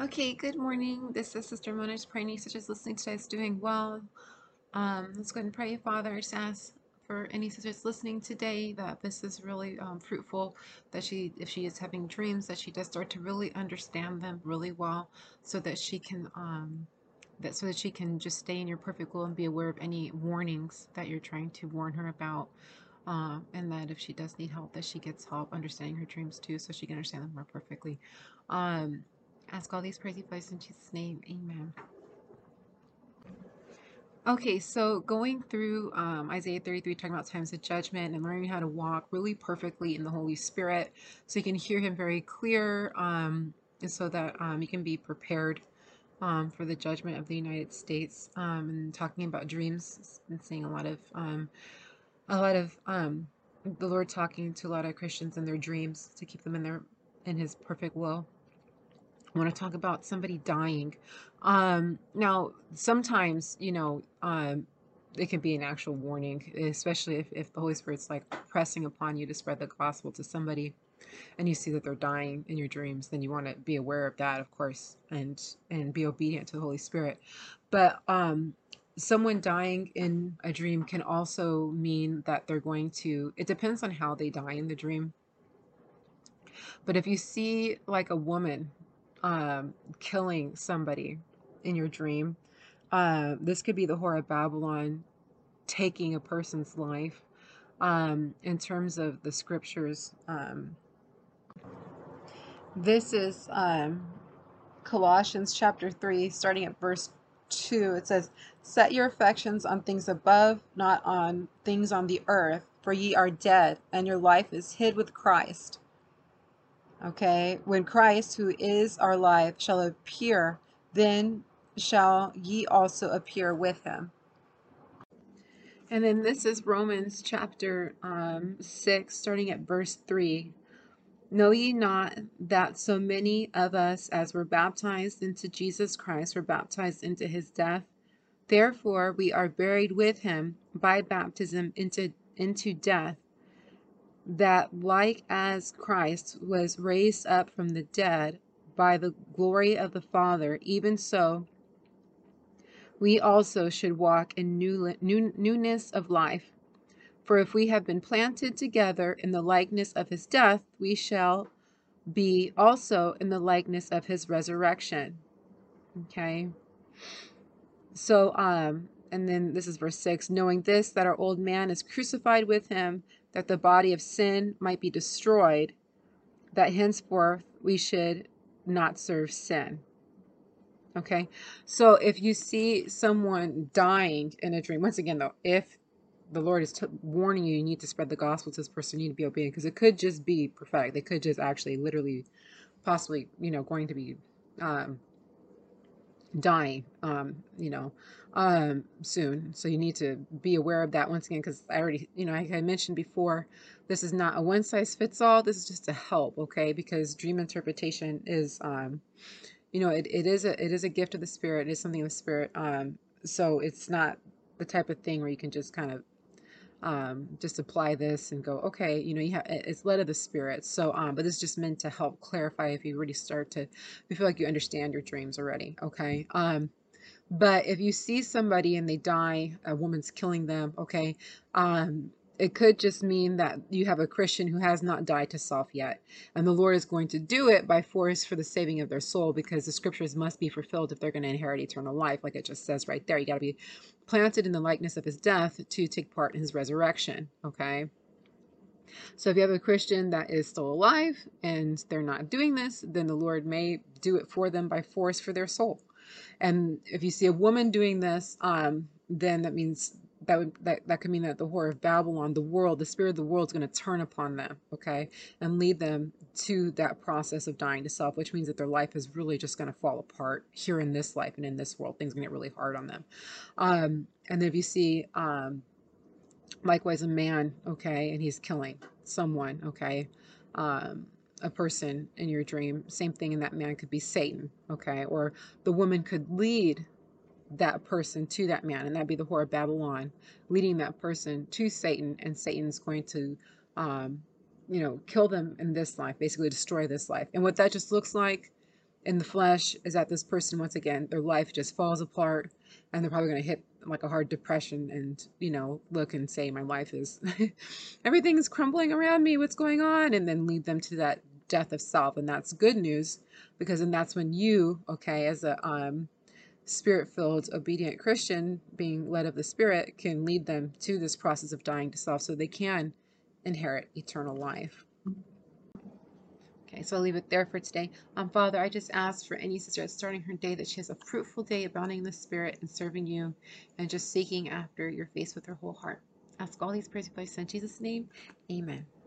Okay, good morning. This is Sister Mona just praying such as listening today is doing well. Let's go ahead and pray, Father. Just ask for any sisters listening today that this is really fruitful, that if she is having dreams, that she does start to really understand them really well, so that she can so that she can just stay in your perfect will and be aware of any warnings that you're trying to warn her about. And that if she does need help, that she gets help understanding her dreams too, so she can understand them more perfectly. Um, ask all these crazy places in Jesus' name. Amen. Okay, so going through Isaiah 33, talking about times of judgment and learning how to walk really perfectly in the Holy Spirit so you can hear Him very clear, and so that you can be prepared for the judgment of the United States, and talking about dreams and seeing a lot of the Lord talking to a lot of Christians in their dreams to keep them in His perfect will. I want to talk about somebody dying. Now, sometimes, it can be an actual warning, especially if the Holy Spirit's like pressing upon you to spread the gospel to somebody and you see that they're dying in your dreams, then you want to be aware of that, of course, and be obedient to the Holy Spirit. But someone dying in a dream can also mean that they're going to, it depends on how they die in the dream. But if you see like a woman killing somebody in your dream, this could be the whore of Babylon taking a person's life. In terms of the scriptures, this is Colossians chapter 3, starting at verse 2. It says, "Set your affections on things above, not on things on the earth, for ye are dead, and your life is hid with Christ." Okay, when Christ, who is our life, shall appear, then shall ye also appear with him. And then this is Romans chapter 6, starting at verse 3. Know ye not that so many of us as were baptized into Jesus Christ were baptized into his death? Therefore we are buried with him by baptism into death, that like as Christ was raised up from the dead by the glory of the Father, even so we also should walk in newness of life. For if we have been planted together in the likeness of his death, we shall be also in the likeness of his resurrection. Okay. So, and then this is verse 6, knowing this, that our old man is crucified with him, that the body of sin might be destroyed, that henceforth we should not serve sin. Okay. So if you see someone dying in a dream, once again, though, if the Lord is warning you, you need to spread the gospel to this person, you need to be obedient, because it could just be prophetic. They could just actually literally possibly, going to be um, dying, soon. So you need to be aware of that once again, because I already, I mentioned before, this is not a one size fits all. This is just a help, okay? Because dream interpretation is, it is a gift of the Spirit. It is something of the Spirit. So it's not the type of thing where you can just kind of just apply this and go, okay, it's led of the Spirit. So but it's just meant to help clarify if you really if you feel like you understand your dreams already. Okay. But if you see somebody and they die, a woman's killing them, okay, it could just mean that you have a Christian who has not died to self yet, and the Lord is going to do it by force for the saving of their soul, because the scriptures must be fulfilled if they're going to inherit eternal life, like it just says right there. You got to be planted in the likeness of his death to take part in his resurrection, okay? So if you have a Christian that is still alive and they're not doing this, then the Lord may do it for them by force for their soul. And if you see a woman doing this, then that means that could mean that the whore of Babylon, the spirit of the world is going to turn upon them, okay, and lead them to that process of dying to self, which means that their life is really just going to fall apart here in this life and in this world. Things are going to get really hard on them. And then if you see, likewise, a man, okay, and he's killing someone, okay, um, a person in your dream, same thing, and that man could be Satan, okay, or the woman could lead that person to that man, and that'd be the whore of Babylon, leading that person to Satan, and Satan's going to, kill them in this life, basically destroy this life. And what that just looks like in the flesh is that this person, once again, their life just falls apart, and they're probably going to hit like a hard depression and, look and say, my life is, everything is crumbling around me. What's going on? And then lead them to that death of self. And that's good news, because then that's when you, okay, as a spirit-filled, obedient Christian being led of the Spirit, can lead them to this process of dying to self so they can inherit eternal life. Okay, so I'll leave it there for today. Father, I just ask for any sister that's starting her day that she has a fruitful day, abounding in the Spirit and serving you and just seeking after your face with her whole heart. Ask all these prayers in Jesus' name. Amen.